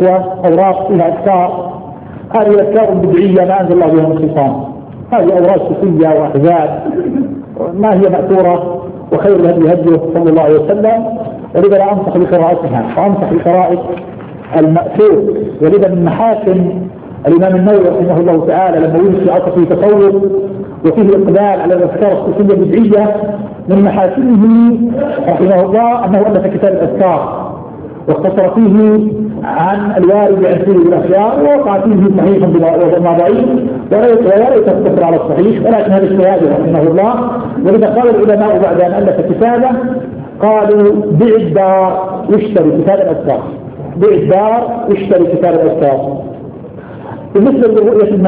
الإخوة أوراق فيها أذكار، هذه أذكار بدعية ما أنزل الله بها من سلطان، هذه أوراق صوفية وأحزاب ما هي مأثورة، وخير الهدي هديه صلى الله عليه وسلم، ولذا لا أنصح بقراءتها وأنصح بقراءة المأثور. ولذا من محاسن الإمام النووي رحمه الله تعالى لما ولد في عصر فيه تصوف وفيه إقبال على الأذكار الصوفية البدعية، من محاسنه رحمه الله أنه ألف كتاب الأذكار واختصر فيه عن الوارد عن سير الأخيار، ووقع فيه صحيح وما ضعيف، ولا يقتصر على الصحيح، ولكن هذا اجتهاد رحمه الله. ولذا قال العلماء بعد أن ألف كتابه قالوا بع الدار واشتري كتاب الأذكار، بع الدار واشتري كتاب الأذكار. بالنسبة لرؤية